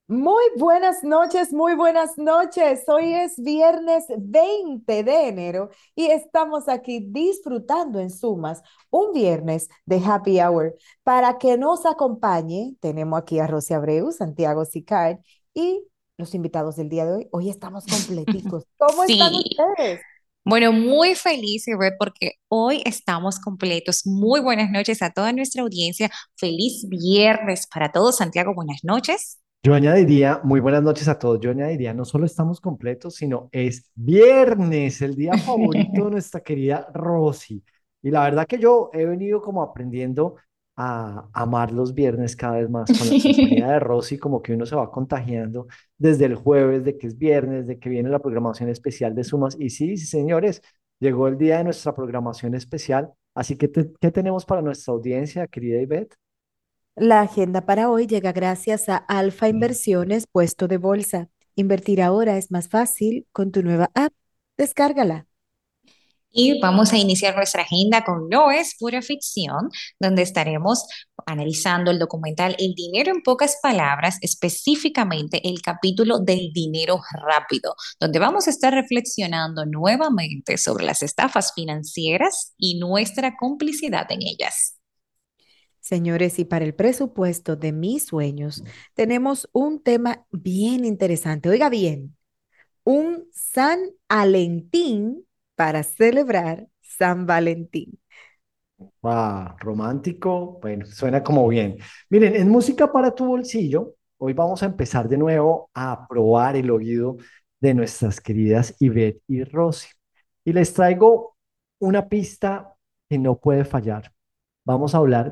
Muy buenas noches, muy buenas noches. Hoy es viernes 20 de enero y estamos aquí disfrutando en Sumas un viernes de Happy Hour. Para que nos acompañe, tenemos aquí a Rosy Abreu, Santiago Sicard y los invitados del día de hoy. Hoy estamos completicos. ¿Cómo están Sí, ustedes? bueno, muy feliz, Ivette, porque hoy estamos completos. Muy buenas noches a toda nuestra audiencia. Feliz viernes para todos. Santiago, buenas noches. Yo añadiría, muy buenas noches a todos. Yo añadiría, no solo estamos completos, sino es viernes, el día favorito de nuestra querida Rosy. Y la verdad que yo he venido como aprendiendo a amar los viernes cada vez más con la compañía de Rosy, como que uno se va contagiando desde el jueves de que es viernes, de que viene la programación especial de Sumas. Y sí, sí, señores, llegó el día de nuestra programación especial. Así que, ¿qué tenemos para nuestra audiencia, querida Ivette? La agenda para hoy llega gracias a Alfa Inversiones, puesto de bolsa. Invertir ahora es más fácil con tu nueva app. Descárgala. Y vamos a iniciar nuestra agenda con No es pura ficción, donde estaremos analizando el documental El dinero en pocas palabras, específicamente el capítulo del dinero rápido, donde vamos a estar reflexionando nuevamente sobre las estafas financieras y nuestra complicidad en ellas. Señores, y para el presupuesto de mis sueños, tenemos un tema bien interesante. Oiga bien, un San Valentín para celebrar San Valentín. Romántico, bueno, suena como bien. Miren, en Música para tu bolsillo, hoy vamos a empezar de nuevo a probar el oído de nuestras queridas Ivette y Rosy. Y les traigo una pista que no puede fallar. Vamos a hablar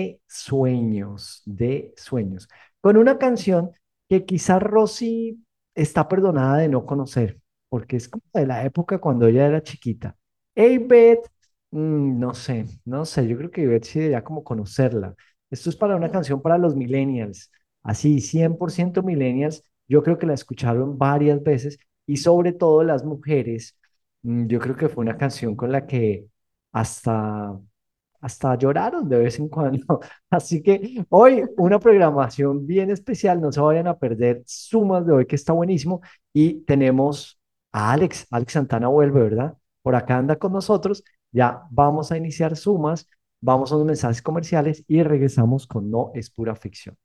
de sueños, con una canción que quizás Rosy está perdonada de no conocer, porque es como de la época cuando ella era chiquita. Hey, Beth, no sé, no sé, yo creo que Ivette sí debería como conocerla. Esto es para una canción para los millennials, así, 100% millennials. Yo creo que la escucharon varias veces y sobre todo las mujeres. Yo creo que fue una canción con la que hasta, hasta lloraron de vez en cuando. Así que hoy una programación bien especial, no se vayan a perder Sumas de hoy que está buenísimo y tenemos a Alex Santana vuelve, ¿verdad? Por acá anda con nosotros. Ya vamos a iniciar Sumas, vamos a unos mensajes comerciales y regresamos con No es pura ficción.